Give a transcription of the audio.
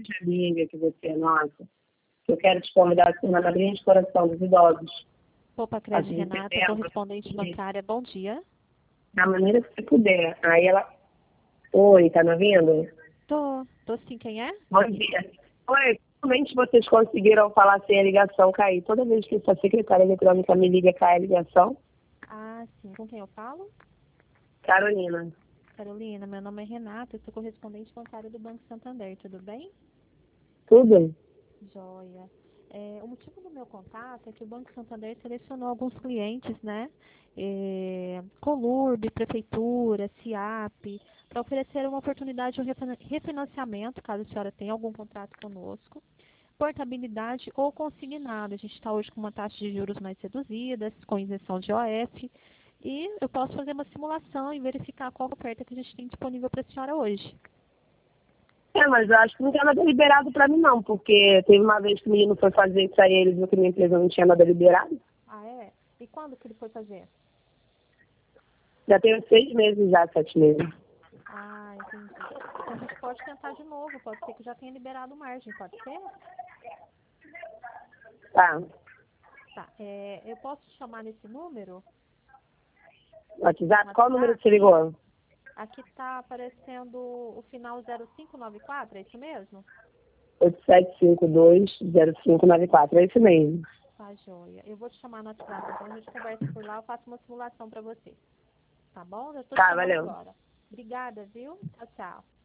grande amiga que você é nossa, que eu quero te convidar a ser uma madrinha de coração dos idosos. Opa, Crédito Renata, correspondente bancária, bom dia. Da maneira que você puder. Aí ela... Oi, tá me ouvindo? Tô sim, quem é? Bom dia. Oi, realmente vocês conseguiram falar sem a ligação cair. Toda vez que essa secretária eletrônica me liga, cai a ligação. Ah, sim, com quem eu falo? Carolina. Carolina, meu nome é Renata, eu sou correspondente bancária do Banco Santander, tudo bem? Tudo? Joia. O motivo do meu contato é que o Banco Santander selecionou alguns clientes, né? Colurb, Prefeitura, CIAP, para oferecer uma oportunidade de um refinanciamento, caso a senhora tenha algum contrato conosco, portabilidade ou consignado. A gente está hoje com uma taxa de juros mais reduzida, com isenção de OF, e eu posso fazer uma simulação e verificar qual oferta que a gente tem disponível para a senhora hoje. Mas eu acho que não tem nada liberado pra mim não, porque teve uma vez que o menino foi fazer isso aí, ele viu que minha empresa não tinha nada liberado. Ah, é? E quando que ele foi fazer? Já tem 6 meses já, 7 meses. Ah, entendi. Então a gente pode tentar de novo, pode ser que já tenha liberado margem, pode ser? Tá. Tá, eu posso te chamar nesse número? WhatsApp? Qual o número que você ligou? Aqui tá aparecendo o final 0594, é isso mesmo? 87520594, é isso mesmo. Tá, joia. Eu vou te chamar no WhatsApp, então a gente conversa por lá, eu faço uma simulação para você. Tá bom? Eu tô te Tá, chamando valeu. agora. Obrigada, viu? Tchau, tchau.